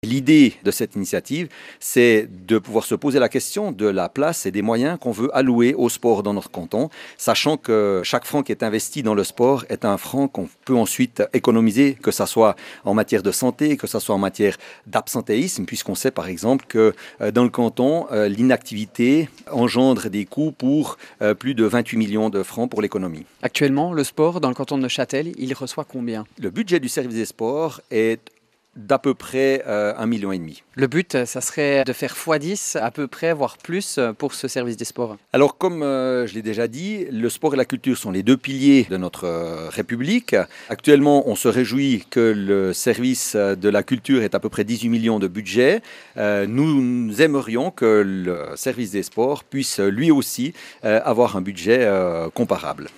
L'idée de cette initiative, c'est de pouvoir se poser la question de la place et des moyens qu'on veut allouer au sport dans notre canton, sachant que chaque franc qui est investi dans le sport est un franc qu'on peut ensuite économiser, que ce soit en matière de santé, que ce soit en matière d'absentéisme, puisqu'on sait par exemple que dans le canton, l'inactivité engendre des coûts pour plus de 28 millions de francs pour l'économie. Actuellement, le sport dans le canton de Neuchâtel, il reçoit combien? Le budget du service des sports est d'à peu près 1,5 million. Le but, ça serait de faire x10 à peu près, voire plus, pour ce service des sports. Alors comme je l'ai déjà dit, le sport et la culture sont les deux piliers de notre République. Actuellement, on se réjouit que le service de la culture ait à peu près 18 millions de budget. Nous aimerions que le service des sports puisse lui aussi avoir un budget comparable.